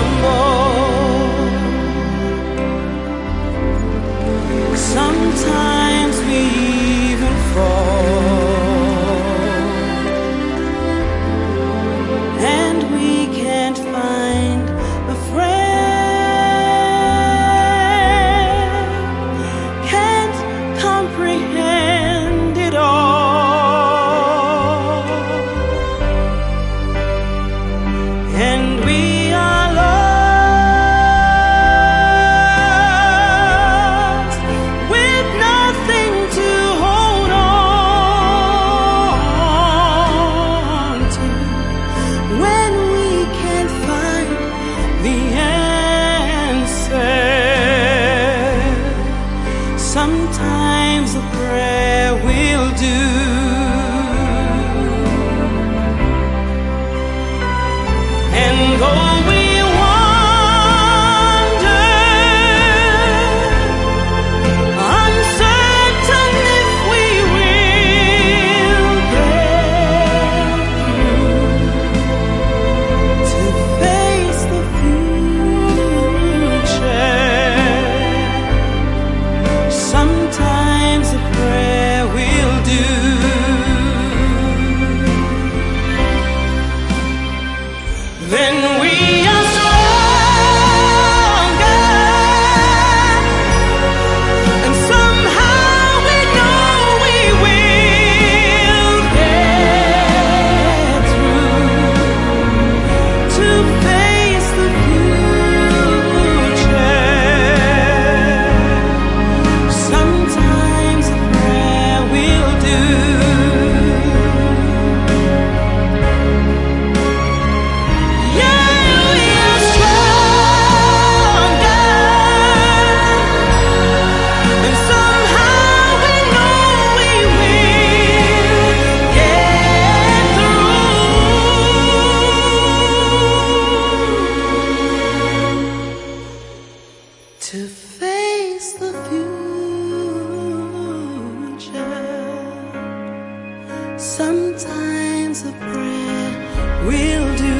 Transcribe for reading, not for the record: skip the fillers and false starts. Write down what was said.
Sometimes we even fall, and we can't find a friend, can't comprehend it all, and we are lost with nothing to hold on to when we can't find the answer. Sometimes a prayer will do, and though we wander, uncertain if we will get through to face the future, sometimes a prayer will do. Then we are stronger, and somehow we know we will get through to face the future. Sometimes a prayer will do. Yeah, we are stronger, and somehow we know we will get through to face the future. Sometimes a prayer will do.